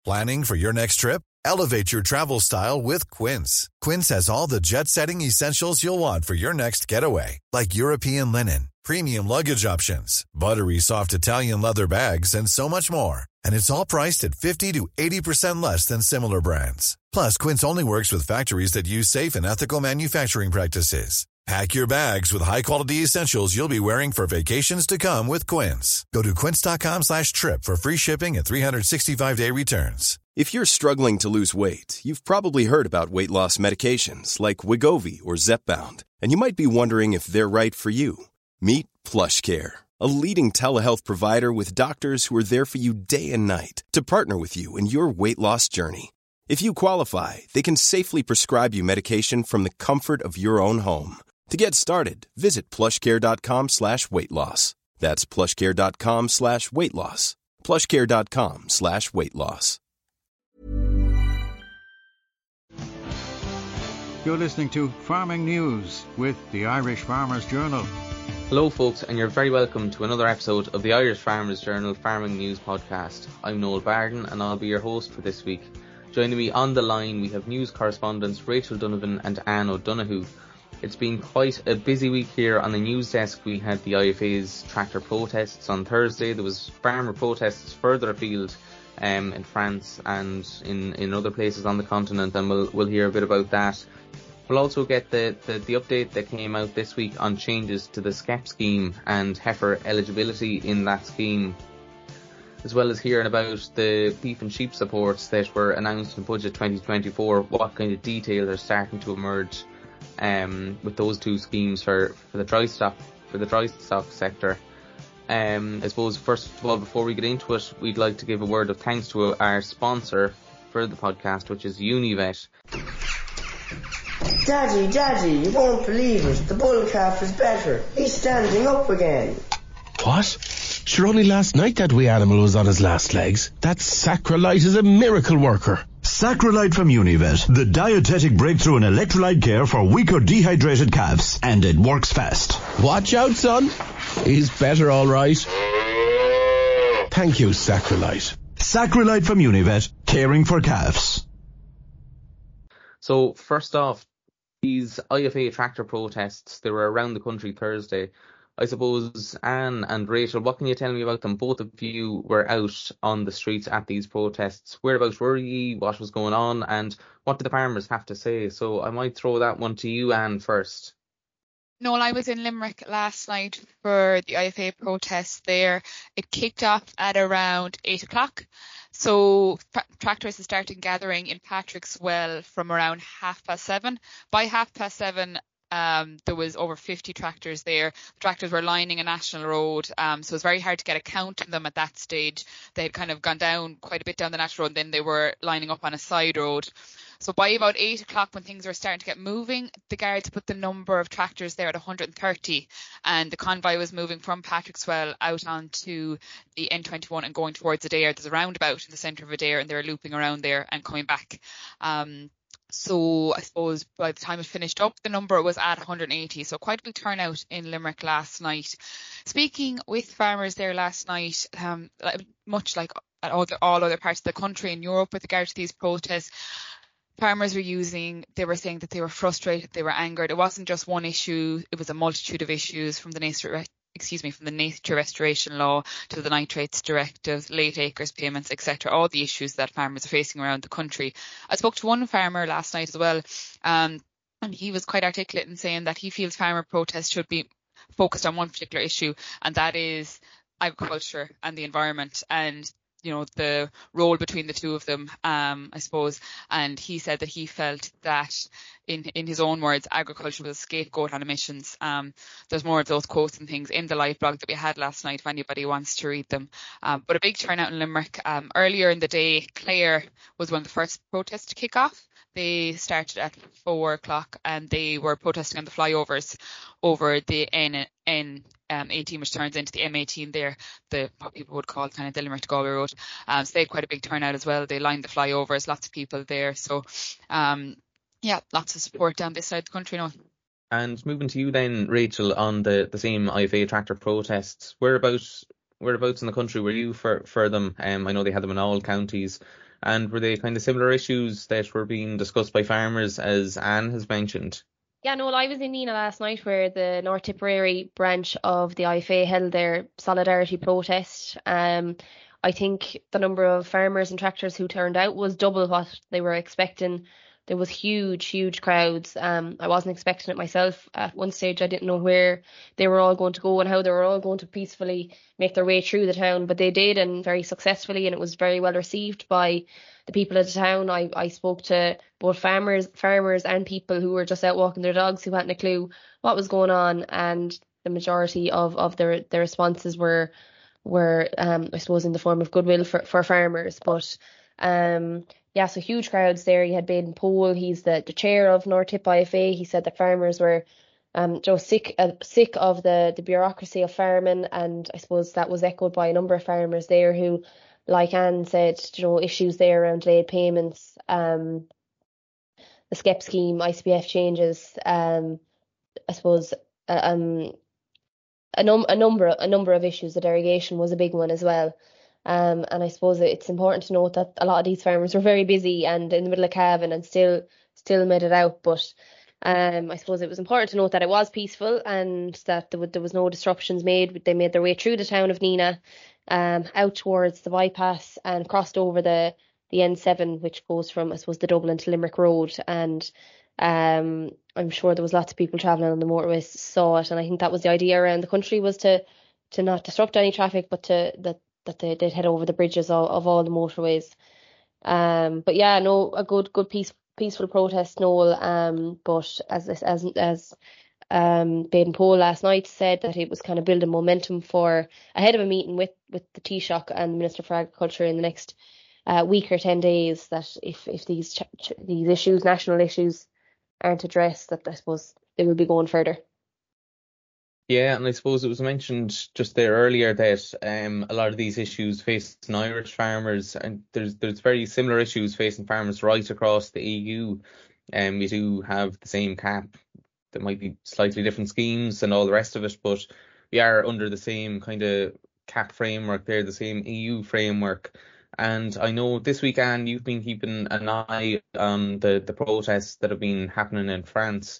Planning for your next trip? Elevate your travel style with Quince. Quince has all the jet-setting essentials you'll want for your next getaway, like European linen, premium luggage options, buttery soft Italian leather bags, and so much more. And it's all priced at 50 to 80% less than similar brands. Plus, Quince only works with factories that use safe and ethical manufacturing practices. Pack your bags with high-quality essentials you'll be wearing for vacations to come with Quince. Go to quince.com/trip for free shipping and 365-day returns. If you're struggling to lose weight, you've probably heard about weight loss medications like Wegovy or Zepbound, and you might be wondering if they're right for you. Meet PlushCare, a leading telehealth provider with doctors who are there for you day and night to partner with you in your weight loss journey. If you qualify, they can safely prescribe you medication from the comfort of your own home. To get started, visit plushcare.com/weightloss. That's plushcare.com/weightloss. plushcare.com/weightloss. You're listening to Farming News with the Irish Farmers Journal. Hello folks, and you're very welcome to another episode of the Irish Farmers Journal Farming News Podcast. I'm Noel Barden and I'll be your host for this week. Joining me on the line we have news correspondents Rachel Donovan and Anne O'Donoghue. It's been quite a busy week here on the news desk. We had the IFA's tractor protests on Thursday. There was farmer protests further afield in France and in other places on the continent, and we'll hear a bit about that. We'll also get the update that came out this week on changes to the SCEP scheme and heifer eligibility in that scheme, as well as hearing about the beef and sheep supports that were announced in Budget 2024, what kind of details are starting to emerge with those two schemes for the dry stock sector. I suppose first of all, before we get into it, we'd like to give a word of thanks to our sponsor for the podcast, which is Univet. Daddy, you won't believe it. The bull calf is better. He's standing up again. What? Sure, only last night that wee animal was on his last legs. That Sacrolite is a miracle worker. Sacrolite from Univet, the dietetic breakthrough in electrolyte care for weak or dehydrated calves, and it works fast. Watch out, son. He's better, all right. Thank you, Sacrolite. Sacrolite from Univet, caring for calves. So, first off, these IFA tractor protests, they were around the country Thursday. I suppose, Anne and Rachel, what can you tell me about them? Both of you were out on the streets at these protests. Whereabouts were you? What was going on? And what did the farmers have to say? So I might throw that one to you, Anne, first. Noel, I was in Limerick last night for the IFA protest there. It kicked off at around 8 o'clock. So tractors started gathering in Patrick's Well from around 7:30. By 7:30, there was over 50 tractors there. The tractors were lining a national road, so it was very hard to get a count of them at that stage. They had kind of gone down quite a bit down the national road, and then they were lining up on a side road. So by about 8 o'clock, when things were starting to get moving, the guards put the number of tractors there at 130, and the convoy was moving from Patrick's Well out onto the N21 and going towards Adair. There's a roundabout in the centre of Adair, and they were looping around there and coming back. So I suppose by the time it finished up, the number was at 180. So quite a big turnout in Limerick last night. Speaking with farmers there last night, much like at all other parts of the country in Europe with regard to these protests, farmers were saying that they were frustrated, they were angered. It wasn't just one issue, it was a multitude of issues, from the nature restoration law to the nitrates directive, late acres payments, etc. All the issues that farmers are facing around the country. I spoke to one farmer last night as well, and he was quite articulate in saying that he feels farmer protests should be focused on one particular issue, and that is agriculture and the environment, and the role between the two of them, I suppose. And he said that he felt that, in his own words, agriculture was a scapegoat on emissions. There's more of those quotes and things in the live blog that we had last night if anybody wants to read them. But a big turnout in Limerick. Earlier in the day, Clare was one of the first protests to kick off. They started at 4 o'clock and they were protesting on the flyovers over the N18, which turns into the M18 there, what people would call kind of the Limerick to Galway road. So they had quite a big turnout as well. They lined the flyovers, lots of people there. So, lots of support down this side of the country now. And moving to you then, Rachel, on the same IFA tractor protests, whereabouts in the country were you for them? I know they had them in all counties. And were they kind of similar issues that were being discussed by farmers, as Anne has mentioned? Yeah, no, well, I was in Nina last night where the North Tipperary branch of the IFA held their solidarity protest. I think the number of farmers and tractors who turned out was double what they were expecting. There was huge crowds. I wasn't expecting it myself. At one stage, I didn't know where they were all going to go and how they were all going to peacefully make their way through the town, but they did, and very successfully, and it was very well received by the people of the town. I spoke to both farmers and people who were just out walking their dogs who hadn't a clue what was going on, and the majority of their responses were I suppose in the form of goodwill for farmers. But yeah, so huge crowds there. You had Baden Pole, he's the chair of North Tip IFA. He said that farmers were just sick of the bureaucracy of farming, and I suppose that was echoed by a number of farmers there who, like Anne said, issues there around delayed payments, the SCEP scheme, ICBF changes, I suppose a number of issues. The derogation was a big one as well. And I suppose it's important to note that a lot of these farmers were very busy and in the middle of calving and still made it out. But I suppose it was important to note that it was peaceful and that there was no disruptions made. They made their way through the town of Nina, out towards the bypass and crossed over the N7, which goes from, I suppose, the Dublin to Limerick Road. And I'm sure there was lots of people travelling on the motorways saw it. And I think that was the idea around the country, was to not disrupt any traffic, but that they'd head over the bridges of all the motorways. But yeah, no, a good peaceful protest, Noel. But as Baden Pole last night said, that it was kind of building momentum for ahead of a meeting with the Taoiseach and the Minister for Agriculture in the next week or 10 days, that if these issues, national issues, aren't addressed, that I suppose they will be going further. Yeah, and I suppose it was mentioned just there earlier that a lot of these issues facing Irish farmers, and there's very similar issues facing farmers right across the EU. We do have the same cap. There might be slightly different schemes and all the rest of it, but we are under the same kind of cap framework there, the same EU framework. And I know this week, Anne, you've been keeping an eye on the protests that have been happening in France.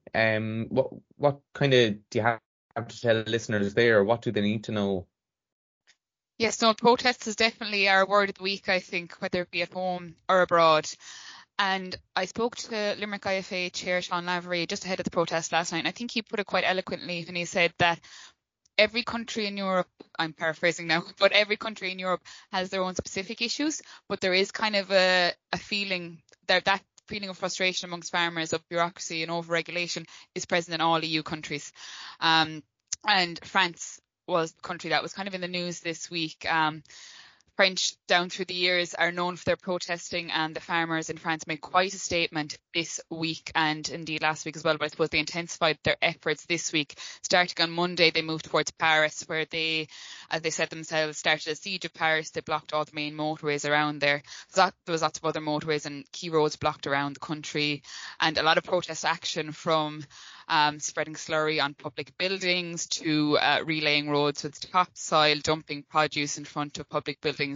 What kind of do you have to tell listeners there? What do they need to know? Yes, no, protests is definitely our word of the week, I think, whether it be at home or abroad. And I spoke to Limerick IFA Chair Sean Lavery just ahead of the protest last night, and I think he put it quite eloquently when he said that every country in Europe, I'm paraphrasing now, but every country in Europe has their own specific issues, but there is kind of a feeling that feeling of frustration amongst farmers of bureaucracy and over-regulation is present in all EU countries. And France was the country that was kind of in the news this week. French, down through the years, are known for their protesting, and the farmers in France made quite a statement this week and indeed last week as well. But I suppose they intensified their efforts this week. Starting on Monday, they moved towards Paris, where they, as they said themselves, started a siege of Paris. They blocked all the main motorways around there. There was lots of other motorways and key roads blocked around the country, and a lot of protest action, from spreading slurry on public buildings to relaying roads with topsoil, dumping produce in front of public buildings.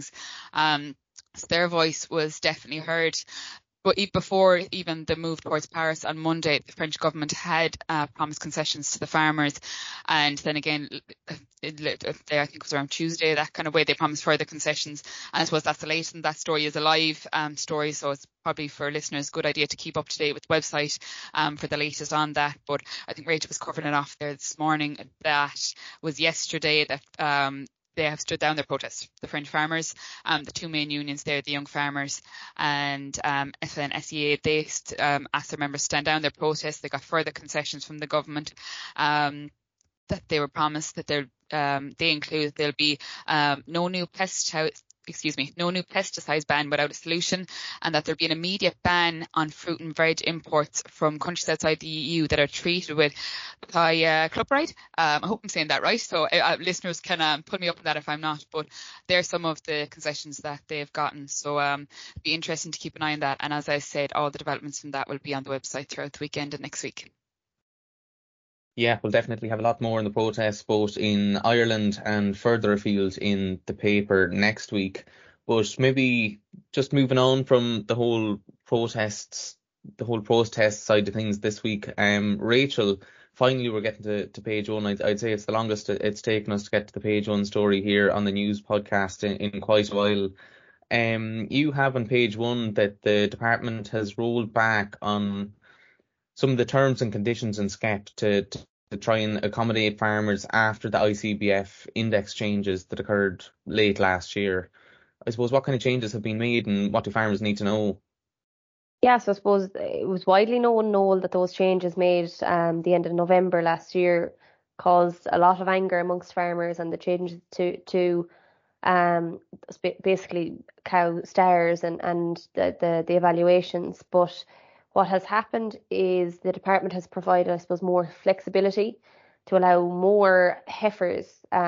So their voice was definitely heard. But before even the move towards Paris on Monday, the French government had promised concessions to the farmers. And then again, I think it was around Tuesday, that kind of way, they promised further concessions. And I suppose that's the latest, and that story is a live story. So it's probably for listeners a good idea to keep up to date with the website for the latest on that. But I think Rachel was covering it off there this morning. That was yesterday that they have stood down their protest, the French farmers, the two main unions there, the Young Farmers and FNSEA. They asked their members to stand down their protest. They got further concessions from the government that they were promised, that they include there'll be no new pesticides ban without a solution, and that there'll be an immediate ban on fruit and veg imports from countries outside the EU that are treated with chloride. I hope I'm saying that right, so listeners can put me up on that if I'm not, but they're some of the concessions that they've gotten. So it'll be interesting to keep an eye on that, and as I said, all the developments from that will be on the website throughout the weekend and next week. Yeah, we'll definitely have a lot more in the protests, both in Ireland and further afield in the paper next week. But maybe just moving on from the whole protest side of things this week, Rachel, finally we're getting to page one. I'd say it's the longest it's taken us to get to the page one story here on the news podcast in quite a while. You have on page one that the department has rolled back on some of the terms and conditions in SCEP to try and accommodate farmers after the ICBF index changes that occurred late last year. I suppose, what kind of changes have been made and what do farmers need to know? Yeah, so I suppose it was widely known, Noel, that those changes made the end of November last year caused a lot of anger amongst farmers, and the changes to basically cow stars and the evaluations. But what has happened is the department has provided, I suppose, more flexibility to allow more heifers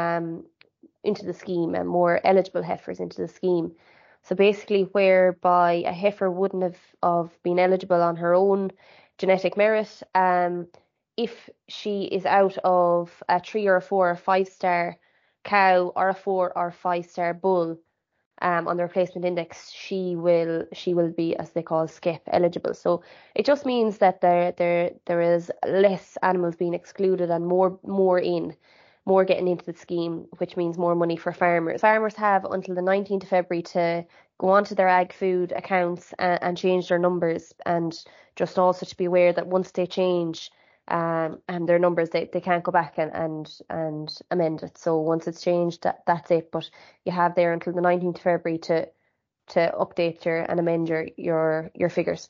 into the scheme and more eligible heifers into the scheme. So basically, whereby a heifer wouldn't have been eligible on her own genetic merit, if she is out of a 3 or a 4 or 5 star cow or a 4 or 5 star bull on the replacement index, she will be, as they call, SCEP eligible. So it just means that there is less animals being excluded and more getting into the scheme, which means more money for farmers. Farmers have until the 19th of February to go onto their ag food accounts and change their numbers, and just also to be aware that once they change and their numbers, they can't go back and amend it. So once it's changed, that's it. But you have there until the 19th of February to update and amend your figures.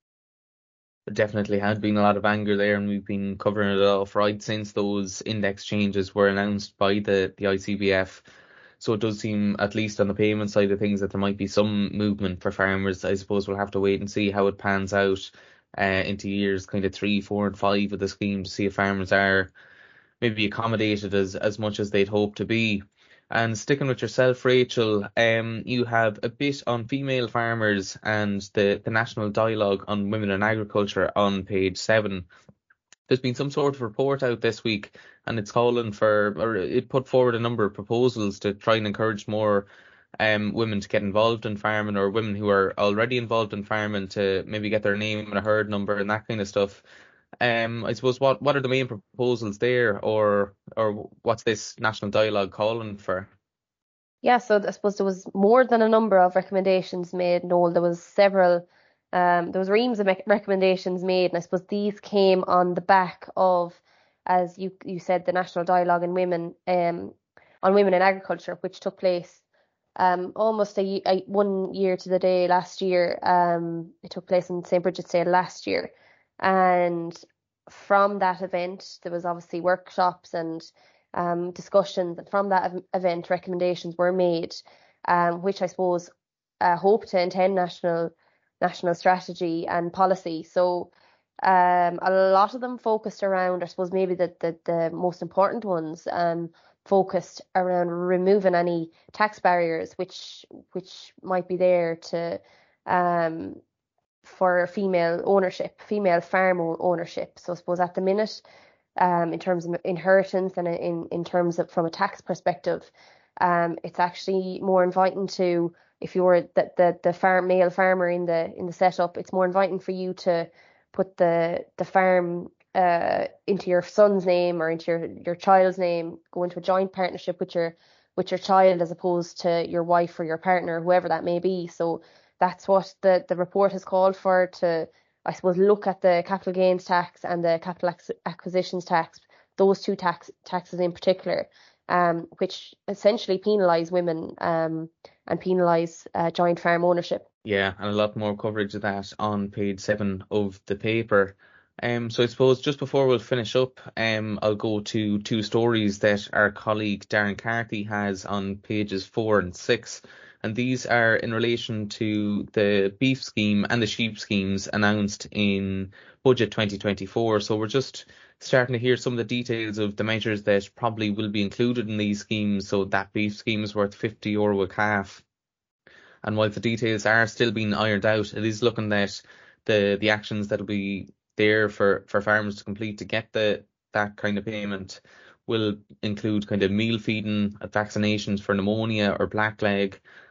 There definitely had been a lot of anger there, and we've been covering it off right since those index changes were announced by the ICBF. So it does seem, at least on the payment side of things, that there might be some movement for farmers. I suppose we'll have to wait and see how it pans out into years kind of 3, 4 and 5 of the scheme to see if farmers are maybe accommodated as much as they'd hope to be. And sticking with yourself, Rachel, you have a bit on female farmers and the National Dialogue on Women in Agriculture on page 7. There's been some sort of report out this week, and it's calling for, or it put forward a number of proposals to try and encourage more women to get involved in farming, or women who are already involved in farming to maybe get their name and a herd number and that kind of stuff. I suppose what are the main proposals there, or what's this National Dialogue calling for? Yeah, so I suppose there was more than a number of recommendations made, Noel. There was several, there was reams of recommendations made, and I suppose these came on the back of, as you said, the National Dialogue on Women in Agriculture, which took place almost 1 year to the day last year. It took place on St. Bridget's Day last year. And from that event, there was obviously workshops and discussions. And from that event, recommendations were made, which I suppose hope to intend national strategy and policy. So a lot of them focused around, I suppose, maybe the most important ones focused around removing any tax barriers which might be there to for female farm ownership. So I suppose at the minute, in terms of inheritance and in terms of from a tax perspective, it's actually more inviting to, if you were the male farmer in the setup, it's more inviting for you to put the farm into your son's name or into your child's name, go into a joint partnership with your child as opposed to your wife or your partner, whoever that may be. So that's what the report has called for, to, I suppose, look at the capital gains tax and the capital acquisitions tax, those two taxes in particular, which essentially penalise women and penalise joint farm ownership. Yeah, and a lot more coverage of that on page 7 of the paper. So I suppose just before we'll finish up, I'll go to 2 stories that our colleague Darren Carthy has on pages 4 and 6. And these are in relation to the beef scheme and the sheep schemes announced in Budget 2024. So we're just starting to hear some of the details of the measures that probably will be included in these schemes. So that beef scheme is worth €50 a calf. And while the details are still being ironed out, it is looking at the actions that'll be there for farmers to complete to get that kind of payment will include kind of meal feeding, vaccinations for pneumonia or blackleg,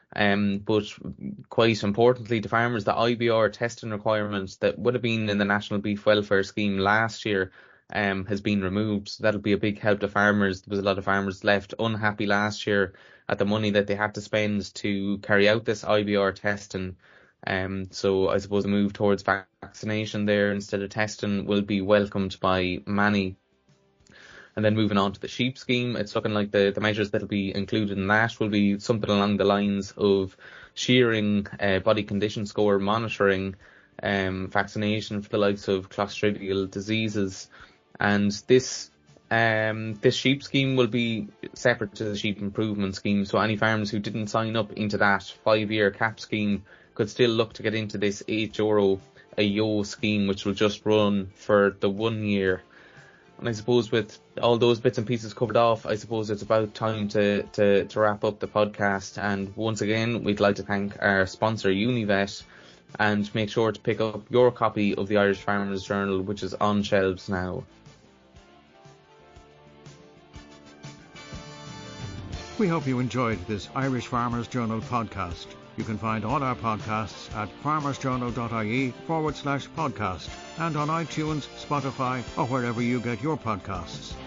But quite importantly to farmers, the IBR testing requirements that would have been in the National Beef Welfare Scheme last year has been removed. So that'll be a big help to farmers. There was a lot of farmers left unhappy last year at the money that they had to spend to carry out this IBR testing. So I suppose a move towards vaccination there instead of testing will be welcomed by many. And then moving on to the sheep scheme, it's looking like the measures that will be included in that will be something along the lines of shearing, body condition score monitoring, vaccination for the likes of clostridial diseases. And this sheep scheme will be separate to the sheep improvement scheme. So any farmers who didn't sign up into that 5-year cap scheme could still look to get into this €8 a ewe scheme, which will just run for the 1 year. And I suppose with all those bits and pieces covered off, I suppose it's about time to wrap up the podcast. And once again, we'd like to thank our sponsor, Univet, and make sure to pick up your copy of the Irish Farmers Journal, which is on shelves now. We hope you enjoyed this Irish Farmers Journal podcast. You can find all our podcasts at farmersjournal.ie/podcast and on iTunes, Spotify, or wherever you get your podcasts.